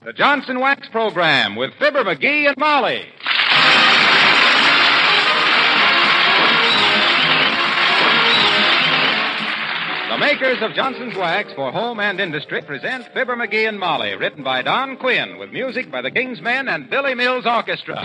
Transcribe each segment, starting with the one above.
The Johnson Wax Program with Fibber McGee and Molly. The makers of Johnson's Wax for home and industry present Fibber McGee and Molly, written by Don Quinn, with music by the King's Men and Billy Mills Orchestra.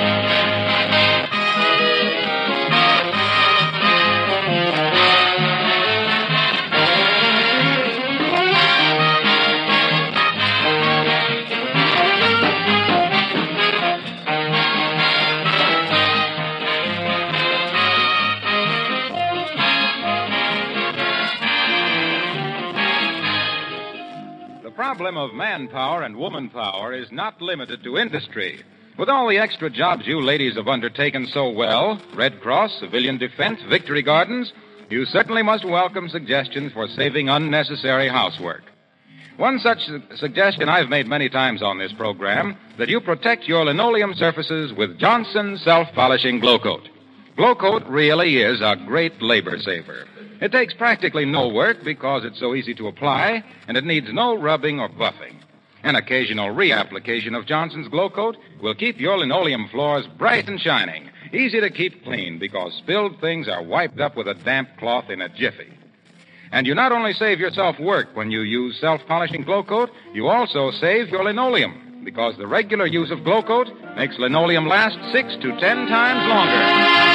The problem of manpower and woman power is not limited to industry. With all the extra jobs you ladies have undertaken so well, Red Cross, Civilian Defense, Victory Gardens, you certainly must welcome suggestions for saving unnecessary housework. One such suggestion I've made many times on this program, that you protect your linoleum surfaces with Johnson Self-Polishing Glow Coat. Glow Coat really is a great labor saver. It takes practically no work because it's so easy to apply, and it needs no rubbing or buffing. An occasional reapplication of Johnson's Glow Coat will keep your linoleum floors bright and shining, easy to keep clean because spilled things are wiped up with a damp cloth in a jiffy. And you not only save yourself work when you use self-polishing Glow Coat, you also save your linoleum because the regular use of Glow Coat makes linoleum last 6 to 10 times longer.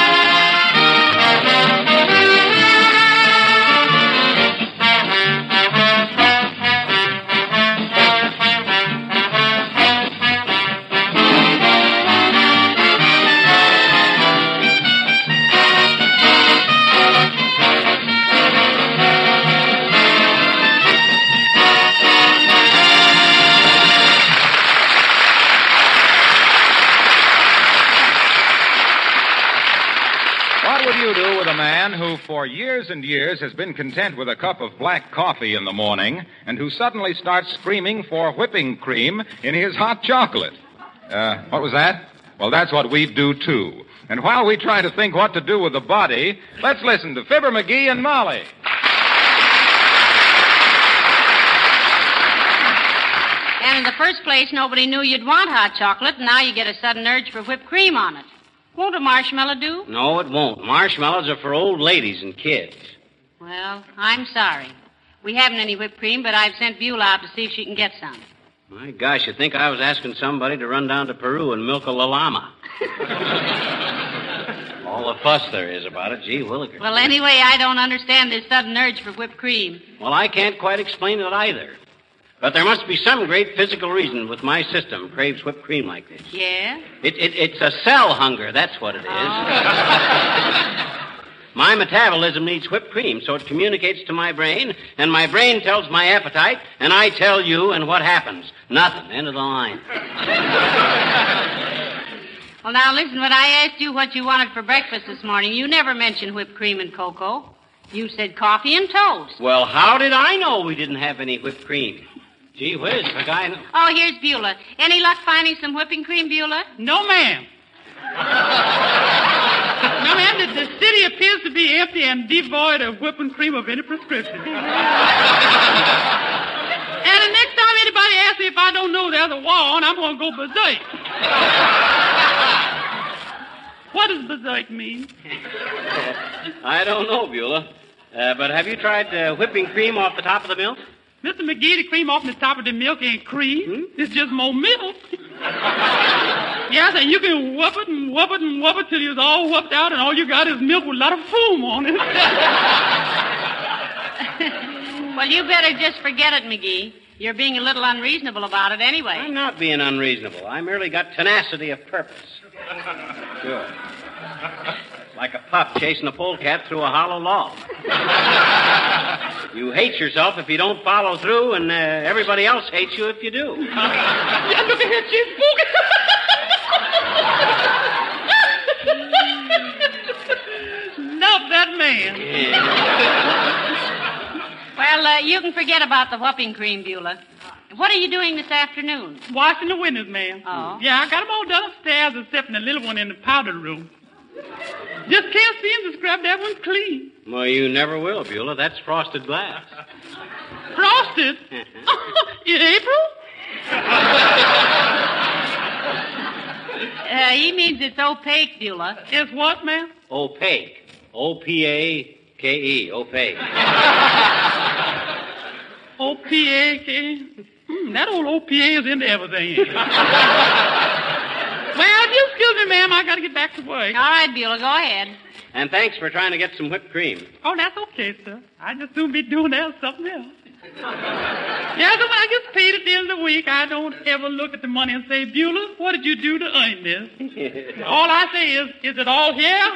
What would you do with a man who for years and years has been content with a cup of black coffee in the morning and who suddenly starts screaming for whipping cream in his hot chocolate? What was that? Well, that's what we do, too. And while we try to think what to do with the body, let's listen to Fibber McGee and Molly. And in the first place, nobody knew you'd want hot chocolate, and now you get a sudden urge for whipped cream on it. Won't a marshmallow do? No, it won't. Marshmallows are for old ladies and kids. Well, I'm sorry. We haven't any whipped cream, but I've sent Beulah out to see if she can get some. My gosh, you'd think I was asking somebody to run down to Peru and milk a llama. All the fuss there is about it, gee willikers. Well, anyway, I don't understand this sudden urge for whipped cream. Well, I can't quite explain it either. But there must be some great physical reason with my system craves whipped cream like this. Yeah? It's a cell hunger, that's what it is. My metabolism needs whipped cream, so it communicates to my brain, and my brain tells my appetite, and I tell you, and what happens? Nothing. End of the line. Well, now, listen, when I asked you what you wanted for breakfast this morning, you never mentioned whipped cream and cocoa. You said coffee and toast. Well, how did I know we didn't have any whipped cream? Gee whiz, the guy... Oh, here's Beulah. Any luck finding some whipping cream, Beulah? No, ma'am. No, ma'am, the city appears to be empty and devoid of whipping cream of any prescription. And the next time anybody asks me if I don't know there's a war on, I'm going to go berserk. What does berserk mean? I don't know, Beulah. But have you tried whipping cream off the top of the milk? Mr. McGee, the cream off the top of the milk ain't cream. It's just more milk. Yes, and you can whoop it and whoop it and whoop it till you're all whooped out and all you got is milk with a lot of foam on it. Well, you better just forget it, McGee. You're being a little unreasonable about it anyway. I'm not being unreasonable. I merely got tenacity of purpose. Sure. Like a pup chasing a polecat through a hollow log. You hate yourself if you don't follow through, and everybody else hates you if you do. Yeah, look at here, she's boogie. Love that man. Yeah. Well, you can forget about the whopping cream, Beulah. What are you doing this afternoon? Washing the windows, ma'am. Oh. Yeah, I got them all done upstairs except the little one in the powder room. Just can't seem to scrub that one clean. Well, you never will, Beulah. That's frosted glass. Frosted? In April? He means it's opaque, Beulah. It's what, ma'am? Opaque. O-P-A-K-E. Opaque. O-P-A-K. That old OPA is into everything. Well, if you excuse me, ma'am, I got to get back to work. All right, Beulah, go ahead. And thanks for trying to get some whipped cream. Oh, that's okay, sir. I just soon be doing that or something else. Yeah, so when I get paid at the end of the week, I don't ever look at the money and say, Beulah, what did you do to earn this? All I say is it all here?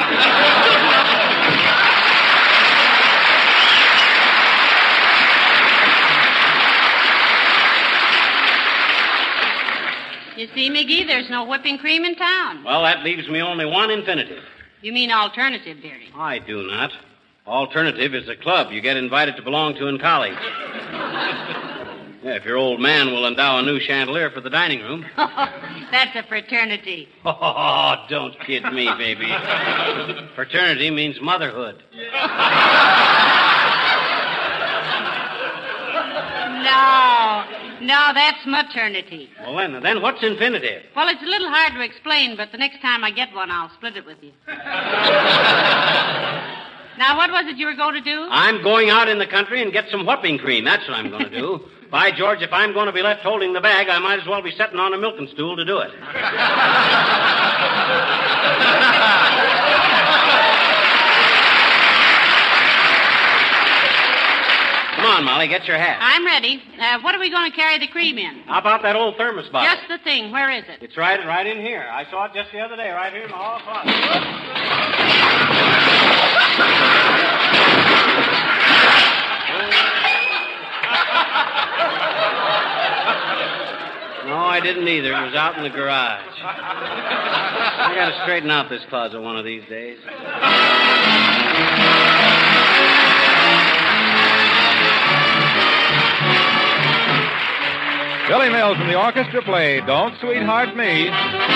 You see, McGee, there's no whipping cream in town. Well, that leaves me only one infinitive. You mean alternative, dearie? I do not. Alternative is a club you get invited to belong to in college. Yeah, if your old man will endow a new chandelier for the dining room. That's a fraternity. Oh, don't kid me, baby. Fraternity means motherhood. No, that's maternity. Well, then what's infinitive? Well, it's a little hard to explain, but the next time I get one, I'll split it with you. Now, what was it you were going to do? I'm going out in the country and get some whipping cream. That's what I'm going to do. By George, if I'm going to be left holding the bag, I might as well be sitting on a milking stool to do it. Come on, Molly, get your hat. I'm ready. What are we going to carry the cream in? How about that old thermos bottle? Just the thing. Where is it? It's right in here. I saw it just the other day, right here in the hall closet. No, I didn't either. It was out in the garage. I got to straighten out this closet one of these days. Billy Mills and the orchestra play Don't Sweetheart Me.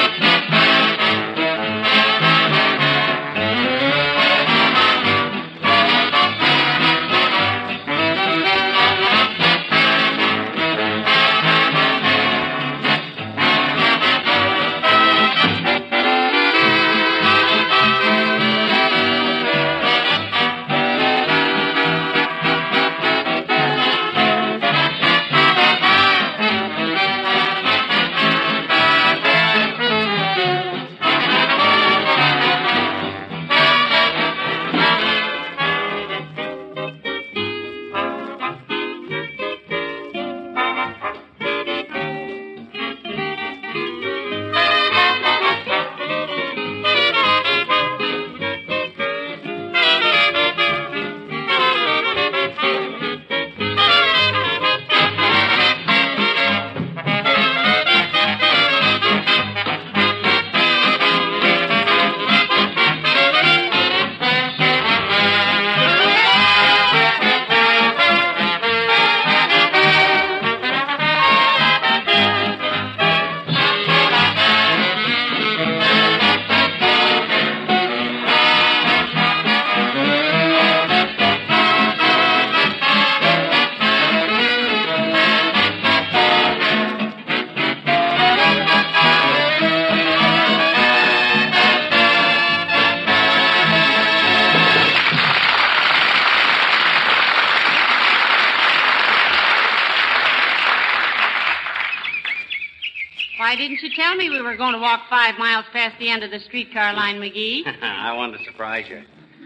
Why didn't you tell me we were going to walk 5 miles past the end of the streetcar line, McGee? I wanted to surprise you.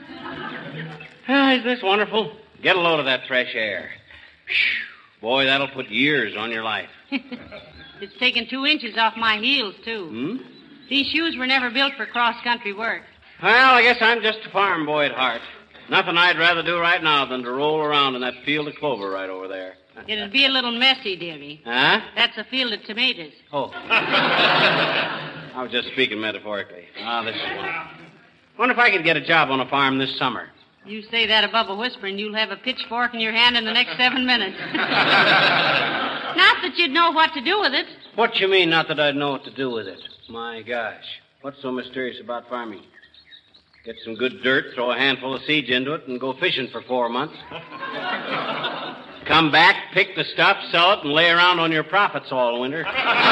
Is this wonderful? Get a load of that fresh air. Boy, that'll put years on your life. It's taken 2 inches off my heels, too. These shoes were never built for cross-country work. Well, I guess I'm just a farm boy at heart. Nothing I'd rather do right now than to roll around in that field of clover right over there. It'll be a little messy, dearie. Huh? That's a field of tomatoes. Oh. I was just speaking metaphorically. This is wonderful. Wonder if I could get a job on a farm this summer. You say that above a whisper, and you'll have a pitchfork in your hand in the next 7 minutes. Not that you'd know what to do with it. What you mean, not that I'd know what to do with it? My gosh. What's so mysterious about farming? Get some good dirt, throw a handful of seeds into it, and go fishing for 4 months. Come back, pick the stuff, sell it, and lay around on your profits all winter.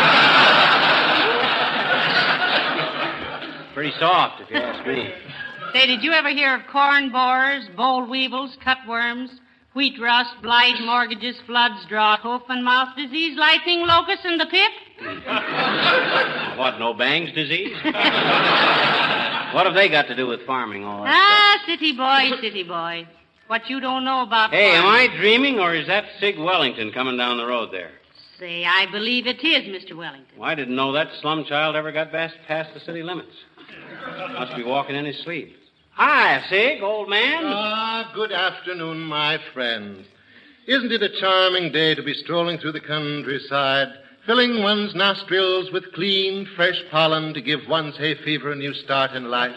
Pretty soft, if you ask me. Say, did you ever hear of corn borers, boll weevils, cutworms, wheat rust, blight, mortgages, floods, drought, hoof and mouth disease, lightning, locust, and the pip? What, no bangs disease? What have they got to do with farming, all that stuff? City boy, city boy. What you don't know about Hey, am farming. I dreaming, or is that Sig Wellington coming down the road there? Say, I believe it is, Mr. Wellington. Well, I didn't know that slum child ever got past the city limits. Must be walking in his sleep. Hi, Sig, old man. Good afternoon, my friends. Isn't it a charming day to be strolling through the countryside, filling one's nostrils with clean, fresh pollen to give one's hay fever a new start in life?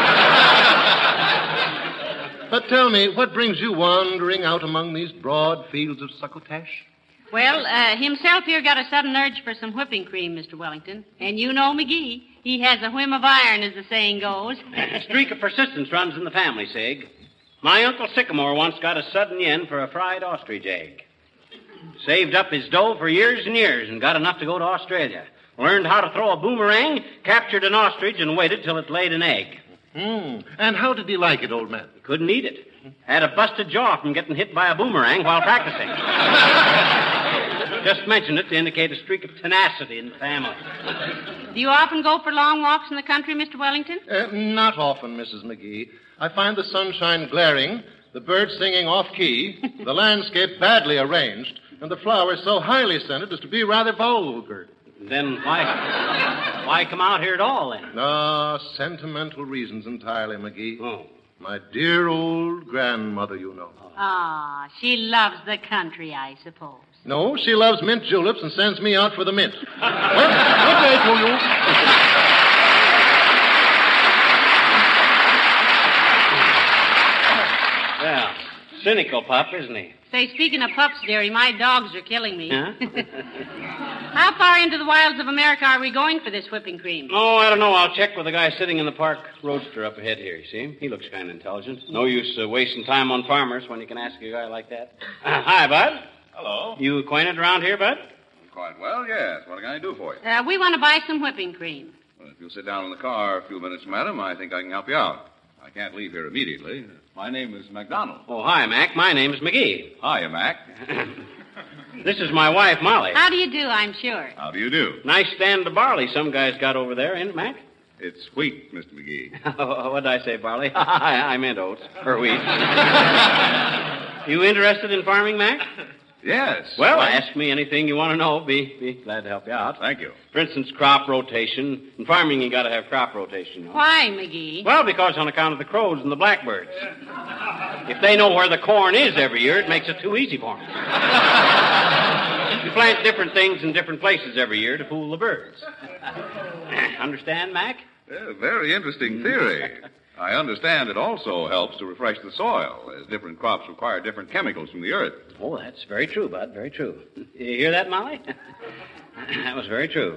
But tell me, what brings you wandering out among these broad fields of succotash? Well, himself here got a sudden urge for some whipping cream, Mr. Wellington. And you know McGee. He has a whim of iron, as the saying goes. A streak of persistence runs in the family, Sig. My Uncle Sycamore once got a sudden yen for a fried ostrich egg. Saved up his dough for years and years and got enough to go to Australia. Learned how to throw a boomerang, captured an ostrich, and waited till it laid an egg. And how did he like it, old man? Couldn't eat it. Had a busted jaw from getting hit by a boomerang while practicing. Just mentioned it to indicate a streak of tenacity in the family. Do you often go for long walks in the country, Mr. Wellington? Not often, Mrs. McGee. I find the sunshine glaring, the birds singing off-key, the landscape badly arranged, and the flowers so highly scented as to be rather vulgar. Then why come out here at all, then? Sentimental reasons entirely, McGee. Oh. My dear old grandmother, you know. She loves the country, I suppose. No, she loves mint juleps and sends me out for the mint. Well, good day to you. Well, cynical pup, isn't he? Say, speaking of pups, dearie, my dogs are killing me. Huh? How far into the wilds of America are we going for this whipping cream? Oh, I don't know. I'll check with the guy sitting in the park roadster up ahead here, you see? He looks kind of intelligent. No use wasting time on farmers when you can ask a guy like that. Hi, Bud. Hello. You acquainted around here, Bud? Quite well, yes. What can I do for you? We want to buy some whipping cream. Well, if you'll sit down in the car a few minutes, madam, I think I can help you out. I can't leave here immediately. My name is MacDonald. Oh, hi, Mac. My name's McGee. Hiya, Mac. This is my wife, Molly. How do you do, I'm sure. How do you do? Nice stand of barley some guys got over there, ain't it, Mac? It's wheat, Mr. McGee. What'd I say, barley? I meant oats. Or wheat. You interested in farming, Mac? Yes. Well, ask me anything you want to know. Be glad to help you out. Thank you. For instance, crop rotation. In farming, you got to have crop rotation. You know? Why, McGee? Well, because on account of the crows and the blackbirds. If they know where the corn is every year, it makes it too easy for them. You plant different things in different places every year to fool the birds. Understand, Mac? Very interesting theory. I understand it also helps to refresh the soil, as different crops require different chemicals from the earth. Oh, that's very true, Bud. Very true. You hear that, Molly? That was very true.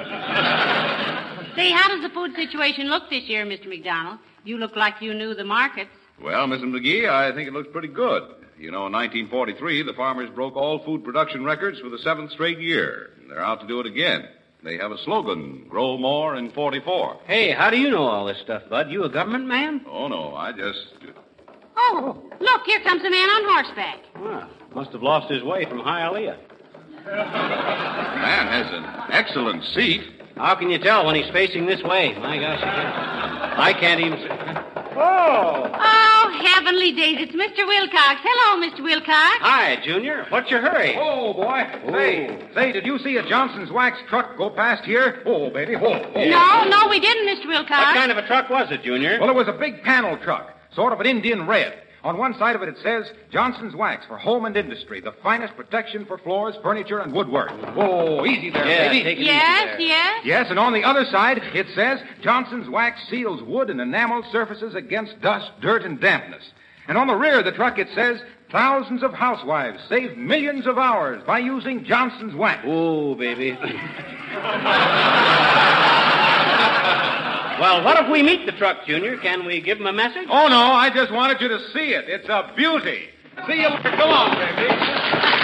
Say, how does the food situation look this year, Mr. McDonald? You look like you knew the markets. Well, Mrs. McGee, I think it looks pretty good. You know, in 1943, the farmers broke all food production records for the 7th straight year. They're out to do it again. They have a slogan, grow more in 44. Hey, how do you know all this stuff, Bud? You a government man? Oh, no, I just... Oh, look, here comes a man on horseback. Well, must have lost his way from Hialeah. The man has an excellent seat. How can you tell when he's facing this way? My gosh, I can't even see. Oh! Oh, heavenly days, it's Mr. Wilcox. Hello, Mr. Wilcox. Hi, Junior. What's your hurry? Oh, boy. Say, did you see a Johnson's Wax truck go past here? Oh, baby, whoa. No, we didn't, Mr. Wilcox. What kind of a truck was it, Junior? Well, it was a big panel truck, sort of an Indian red. On one side of it says, Johnson's Wax for home and industry, the finest protection for floors, furniture, and woodwork. Oh, easy there, baby. Take it Yes, easy there. yes. Yes, and on the other side, it says, Johnson's Wax seals wood and enamel surfaces against dust, dirt, and dampness. And on the rear of the truck, it says, thousands of housewives save millions of hours by using Johnson's Wax. Oh, baby. Well, what if we meet the truck, Junior? Can we give him a message? Oh, no, I just wanted you to see it. It's a beauty. See you later. Come on, baby.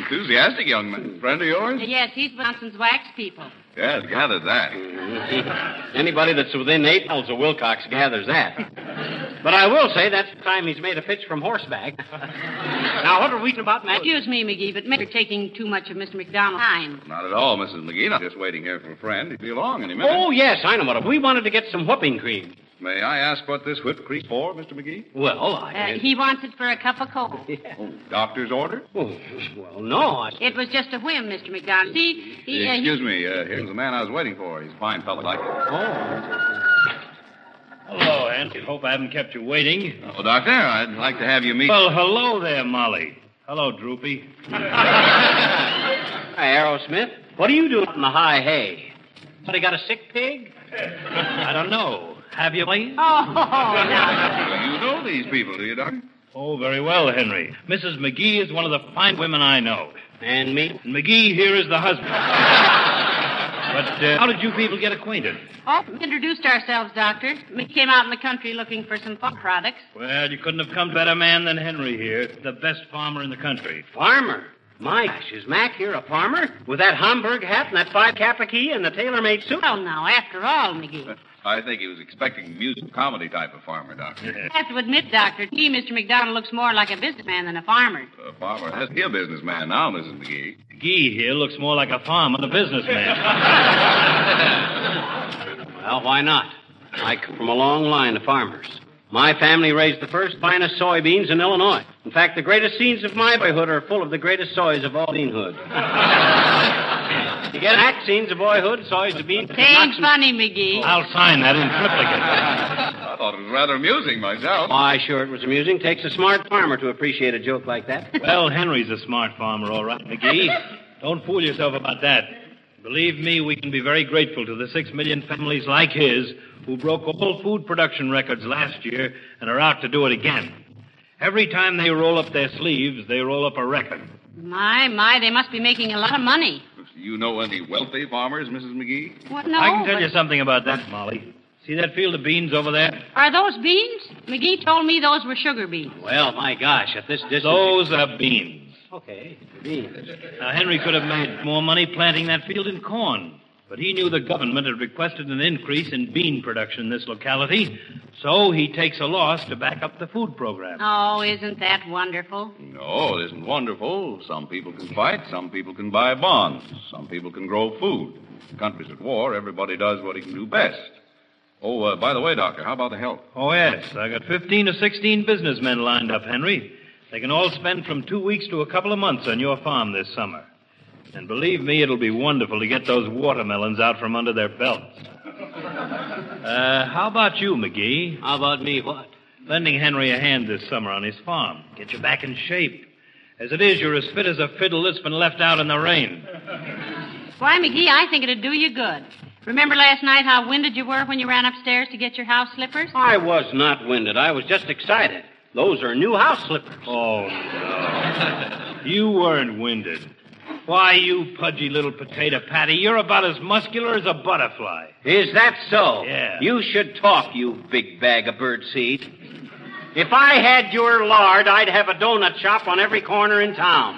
Enthusiastic young man. Friend of yours? Yes, he's Wisconsin's wax people. Yes, gathered that. Anybody that's within 8 miles of Wilcox gathers that. But I will say that's the time he's made a pitch from horseback. Now, what are we about, Matt? Excuse me, McGee, but maybe you're taking too much of Mr. McDonald's time. Not at all, Mrs. McGee. I'm just waiting here for a friend. He'll be along any minute. Oh, yes, I know what it. We wanted to get some whipping cream. May I ask what this whipped cream's for, Mr. McGee? Well, He wants it for a cup of cocoa. Yeah. Oh, doctor's order? Oh, well, no. It was just a whim, Mr. McDonald. See, Excuse me. Here's the man I was waiting for. He's a fine fellow like you. Hello, Aunt. Hope I haven't kept you waiting. Oh, Doctor, I'd like to have you meet... Well, hello there, Molly. Hello, Droopy. Hi, Aerosmith. What are you doing in the high hay? Somebody got a sick pig? I don't know. Have you, please? Oh, now. You know these people, do you, Doctor? Oh, very well, Henry. Mrs. McGee is one of the fine women I know. And me? And McGee here is the husband. But how did you people get acquainted? Oh, we introduced ourselves, Doctor. We came out in the country looking for some farm products. Well, you couldn't have come to a better man than Henry here, the best farmer in the country. Farmer? My gosh, is Mac here a farmer? With that Homburg hat and that 5-kappa key and the tailor-made suit? Well, now, after all, McGee. I think he was expecting a musical comedy type of farmer, Doctor. I have to admit, Doctor, to me, Mr. McDonald looks more like a businessman than a farmer. A farmer has to be a businessman now, Mrs. McGee. McGee here looks more like a farmer than a businessman. Well, why not? I come from a long line of farmers. My family raised the first finest soybeans in Illinois. In fact, the greatest scenes of my boyhood are full of the greatest soys of all beanhood. You get hack scenes of boyhood, soys of beans. Ain't funny, McGee. I'll sign that in triplicate. I thought it was rather amusing myself. Why, sure, it was amusing. Takes a smart farmer to appreciate a joke like that. Well, Henry's a smart farmer, all right, McGee. Don't fool yourself about that. Believe me, we can be very grateful to the 6 million families like his who broke all food production records last year and are out to do it again. Every time they roll up their sleeves, they roll up a record. My, they must be making a lot of money. You know any wealthy farmers, Mrs. McGee? Well, no, I can tell but- you something about that, Molly. See that field of beans over there? Are those beans? McGee told me those were sugar beans. Well, my gosh, at this distance... Those are beans. Okay, beans. Now, Henry could have made more money planting that field in corn. But he knew the government had requested an increase in bean production in this locality, so he takes a loss to back up the food program. Oh, isn't that wonderful? No, it isn't wonderful. Some people can fight. Some people can buy bonds. Some people can grow food. The country's at war. Everybody does what he can do best. Oh, by the way, Doctor, how about the health? Oh, yes. I got 15 or 16 businessmen lined up, Henry. They can all spend from 2 weeks to a couple of months on your farm this summer. And believe me, it'll be wonderful to get those watermelons out from under their belts. How about you, McGee? How about me, what? Lending Henry a hand this summer on his farm. Get you back in shape. As it is, you're as fit as a fiddle that's been left out in the rain. Why, McGee, I think it'd do you good. Remember last night how winded you were when you ran upstairs to get your house slippers? I was not winded. I was just excited. Those are new house slippers. Oh, no. You weren't winded. Why, you pudgy little potato patty, you're about as muscular as a butterfly. Is that so? Yeah. You should talk, you big bag of birdseed. If I had your lard, I'd have a donut shop on every corner in town.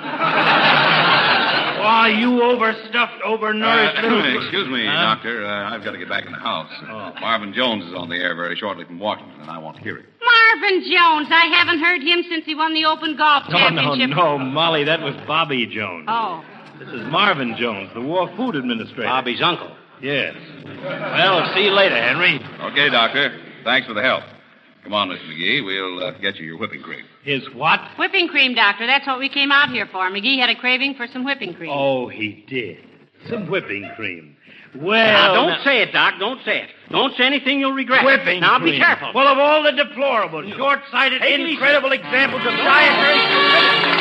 Why, you overstuffed, overnourished little... Excuse me, Huh? Doctor. I've got to get back in the house. Marvin Jones is on the air very shortly from Washington, and I want to hear him. Marvin Jones. I haven't heard him since he won the Open Golf Championship. No, Molly, that was Bobby Jones. Oh. This is Marvin Jones, the War Food Administrator. Bobby's uncle. Yes. Well, see you later, Henry. Okay, Doctor. Thanks for the help. Come on, Mr. McGee. We'll get you your whipping cream. His what? Whipping cream, Doctor. That's what we came out here for. McGee had a craving for some whipping cream. Oh, he did. Some whipping cream. Now, Well, don't say it, Doc. Don't say it. Don't say anything you'll regret. Whipping Now, cream. be careful. Well, of all the deplorable, short-sighted, incredible examples of dietary stupidity...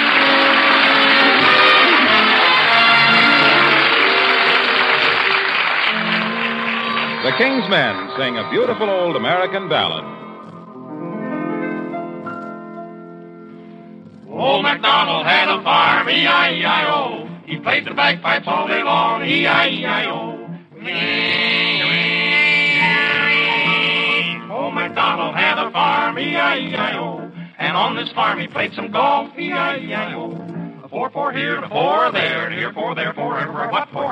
The King's Men sing a beautiful old American ballad. Old MacDonald had a farm, E-I-E-I-O. He played the bagpipes all day long, E-I-E-I-O. Old MacDonald had a farm, E-I-E-I-O. And on this farm he played some golf, E-I-E-I-O. The 4 for here, the 4 there, here for there, for everywhere, what for?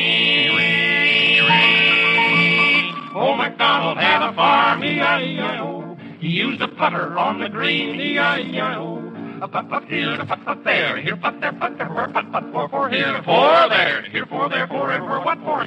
Old MacDonald had a farm, E-I-E-I-O. He used a putter on the green, E-I-E-I-O. A putt here, a putt there, here putt there, where putt for here, for there, here for there, for everywhere, what for?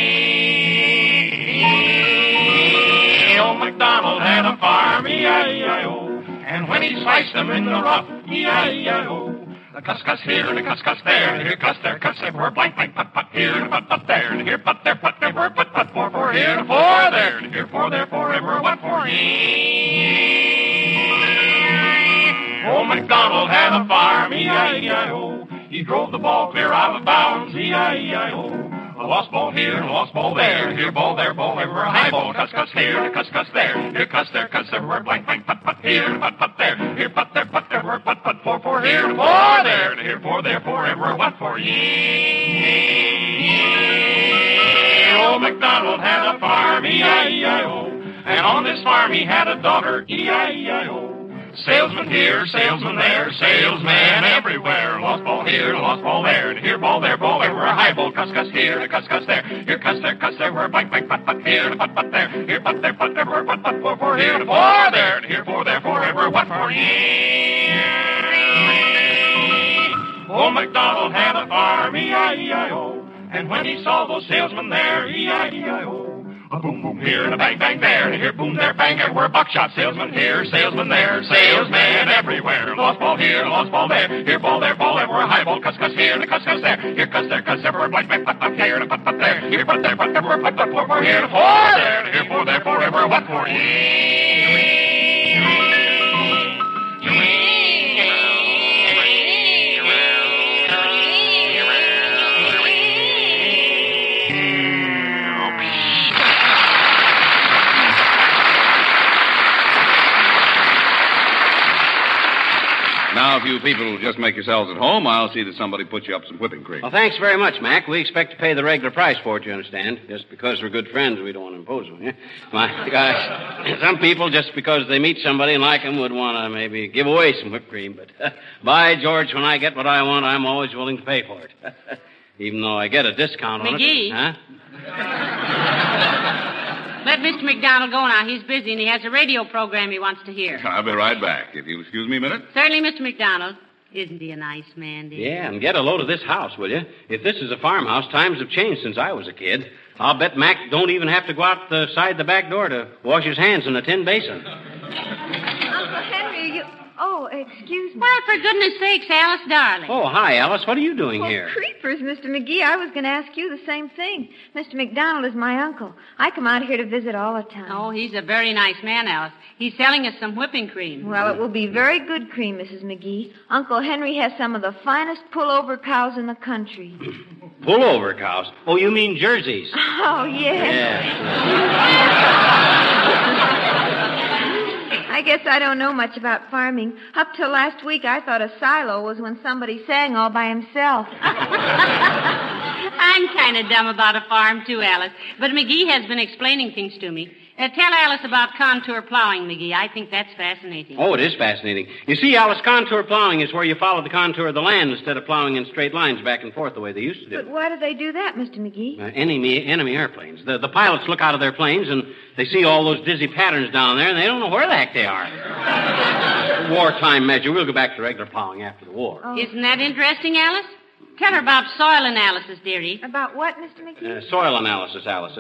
Old MacDonald had a farm, E-I-E-I-O. And when he sliced them in the rough, E-I-E-I-O. A cuss here and a cuss there, and here cuss everywhere, blank putt here and a putt there, and here putt there, where putt for here, and for there, and here for there, for everywhere, what for? Old MacDonald had a farm, E-I-E-I-O. He drove the ball clear out of bounds, E-I-E-I-O. A lost ball here, a lost ball there, here ball everywhere, a high ball, cuss here, and a cuss there, here cuss everywhere, blank putt here, and putt there, here putt there, where putt for here, and for there, and here for there, for everywhere, what for? Old MacDonald had a farm, E-I-E-I-O. And on this farm he had a daughter, E-I-E-I-O. Salesman here, salesman there, salesman everywhere. Lost ball here, lost ball there, and here ball everywhere. A high ball, cuss here, and a cuss there, here cuss there, where blank putt here, and putt there, here putt there, where putt for here, and for there, and here for there, for everywhere, what for? Old MacDonald had a farm, E-I-E-I-O. And when he saw those salesmen there, E-I-E-I-O. A boom, boom here and a bang, bang there, and here, boom there, bang everywhere. Buckshot salesman here, salesman there, salesman everywhere. Lost ball here, lost ball there, here ball everywhere. High ball, cuss here, and a cuss there, here cuss everywhere. Blank, bang, putt here, and a putt there, here putt there, everywhere. Putt for here, and for there, and here for there, for everywhere. What for? Now, if you people just make yourselves at home, I'll see that somebody puts you up some whipping cream. Well, thanks very much, Mac. We expect to pay the regular price for it, you understand. Just because we're good friends, we don't want to impose on you. My gosh, some people, just because they meet somebody and like them, would want to maybe give away some whipped cream. But by George, when I get what I want, I'm always willing to pay for it. Even though I get a discount on McGee. it. Huh? Let Mr. McDonald go now. He's busy, and he has a radio program he wants to hear. I'll be right back. If you'll excuse me a minute. Certainly, Mr. McDonald. Isn't he a nice man, dear? Yeah, and get a load of this house, will you? If this is a farmhouse, times have changed since I was a kid. I'll bet Mac don't even have to go out the side the back door to wash his hands in a tin basin. Uncle Henry, you... Oh, excuse me. Well, for goodness sakes, Alice, darling. Oh, hi, Alice. What are you doing Oh, here? creepers, Mr. McGee. I was going to ask you the same thing. Mr. McDonald is my uncle. I come out here to visit all the time. Oh, he's a very nice man, Alice. He's selling us some whipping cream. Well, it will be very good cream, Mrs. McGee. Uncle Henry has some of the finest pullover cows in the country. Pullover cows? Oh, you mean jerseys? Oh, yes. I guess I don't know much about farming. Up till last week, I thought a silo was when somebody sang all by himself. I'm kind of dumb about a farm, too, Alice. But McGee has been explaining things to me. Tell Alice about contour plowing, McGee. I think that's fascinating. Oh, it is fascinating. You see, Alice, contour plowing is where you follow the contour of the land instead of plowing in straight lines back and forth the way they used to do. But why do they do that, Mr. McGee? Enemy airplanes. The pilots look out of their planes and they see all those dizzy patterns down there and they don't know where the heck they are. Wartime measure. We'll go back to regular plowing after the war. Oh. Isn't that interesting, Alice? Tell her about soil analysis, dearie. About what, Mr. McGee? Soil analysis, Alice.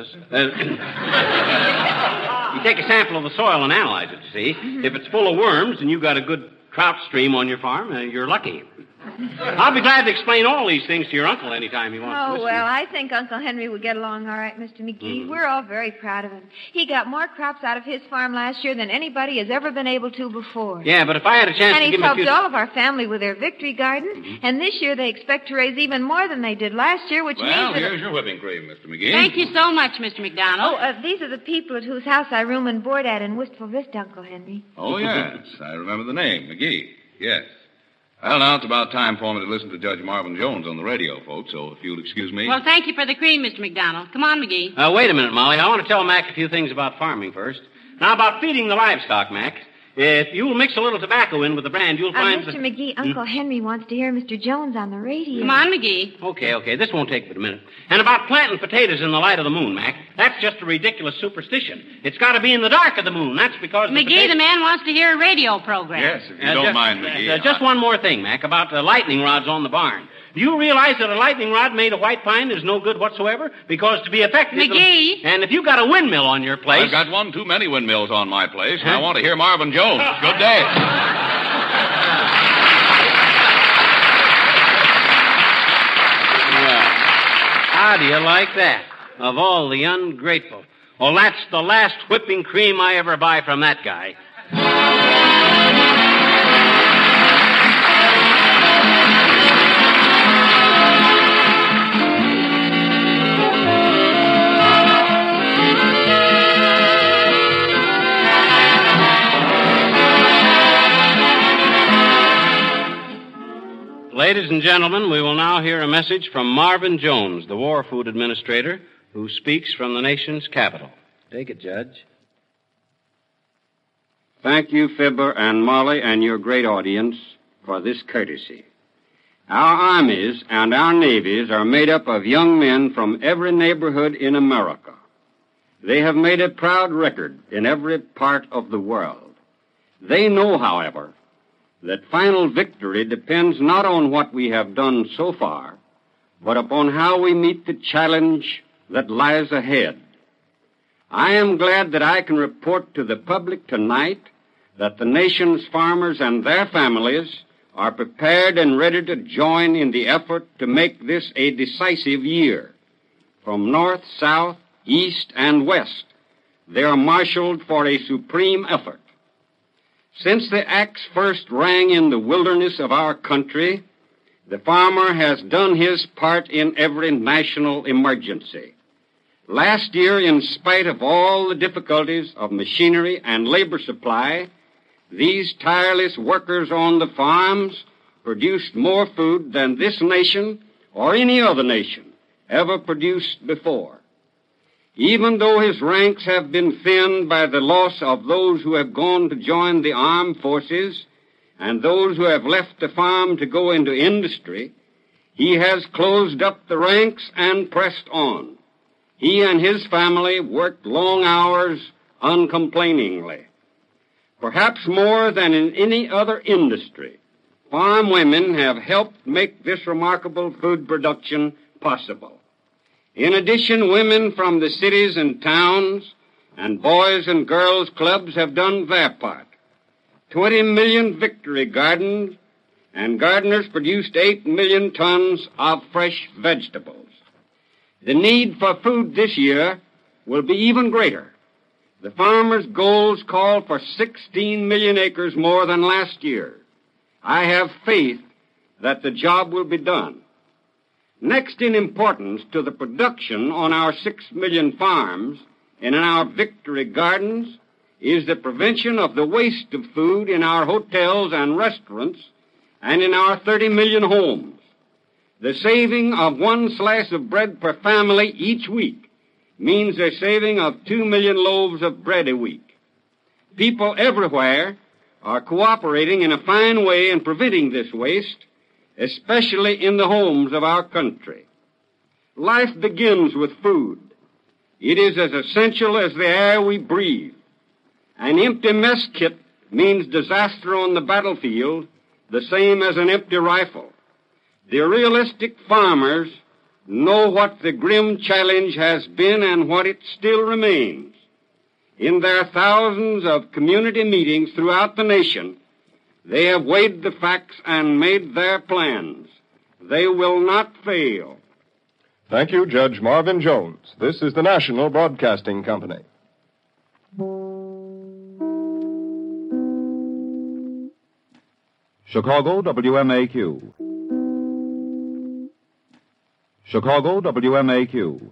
You take a sample of the soil and analyze it, you see. Mm-hmm. If it's full of worms and you've got a good trout stream on your farm, you're lucky. I'll be glad to explain all these things to your uncle anytime he wants to Oh, listen. well, I think Uncle Henry would get along all right, Mr. McGee. We're all very proud of him. He got more crops out of his farm last year than anybody has ever been able to before. Yeah, but if I had a chance And to he's give him a helped few... all of our family with their victory gardens. And this year they expect to raise even more than they did last year, which Well, means that... here's your whipping cream, Mr. McGee. Thank you so much, Mr. McDonald. Oh, these are the people at whose house I room and board at in Wistful Vista, Uncle Henry. Oh, yes. I remember the name, McGee. Yes. Well, now it's about time for me to listen to Judge Marvin Jones on the radio, folks, so if you'll excuse me. Well, thank you for the cream, Mr. McDonald. Come on, McGee. Wait a minute, Molly. I want to tell Mac a few things about farming first. Now, about feeding the livestock, Mac. If you'll mix a little tobacco in with the brand, you'll find... Mr. McGee, Uncle Henry wants to hear Mr. Jones on the radio. Come on, McGee. Okay. This won't take but a minute. And about planting potatoes in the light of the moon, Mac, that's just a ridiculous superstition. It's got to be in the dark of the moon. That's because... McGee, the man wants to hear a radio program. Yes, if you don't mind, McGee. Just one more thing, Mac, about the lightning rods on the barn. Do you realize that a lightning rod made of white pine is no good whatsoever? Because to be effective... McGee! And if you've got a windmill on your place... I've got one too many windmills on my place, and I want to hear Marvin Jones. Good day. Well, how do you like that? Of all the ungrateful. Well, that's the last whipping cream I ever buy from that guy. Ladies and gentlemen, we will now hear a message from Marvin Jones, the War Food Administrator, who speaks from the nation's capital. Take it, Judge. Thank you, Fibber and Molly and your great audience for this courtesy. Our armies and our navies are made up of young men from every neighborhood in America. They have made a proud record in every part of the world. They know, however, that final victory depends not on what we have done so far, but upon how we meet the challenge that lies ahead. I am glad that I can report to the public tonight that the nation's farmers and their families are prepared and ready to join in the effort to make this a decisive year. From north, south, east, and west, they are marshaled for a supreme effort. Since the axe first rang in the wilderness of our country, the farmer has done his part in every national emergency. Last year, in spite of all the difficulties of machinery and labor supply, these tireless workers on the farms produced more food than this nation or any other nation ever produced before. Even though his ranks have been thinned by the loss of those who have gone to join the armed forces and those who have left the farm to go into industry, he has closed up the ranks and pressed on. He and his family worked long hours uncomplainingly. Perhaps more than in any other industry, farm women have helped make this remarkable food production possible. In addition, women from the cities and towns and boys and girls clubs have done their part. 20 million victory gardens and gardeners produced 8 million tons of fresh vegetables. The need for food this year will be even greater. The farmers' goals call for 16 million acres more than last year. I have faith that the job will be done. Next in importance to the production on our 6 million farms and in our victory gardens is the prevention of the waste of food in our hotels and restaurants and in our 30 million homes. The saving of 1 slice of bread per family each week means a saving of 2 million loaves of bread a week. People everywhere are cooperating in a fine way in preventing this waste, especially in the homes of our country. Life begins with food. It is as essential as the air we breathe. An empty mess kit means disaster on the battlefield, the same as an empty rifle. The realistic farmers know what the grim challenge has been and what it still remains. In their thousands of community meetings throughout the nation, they have weighed the facts and made their plans. They will not fail. Thank you, Judge Marvin Jones. This is the National Broadcasting Company. Chicago, WMAQ. Chicago, WMAQ.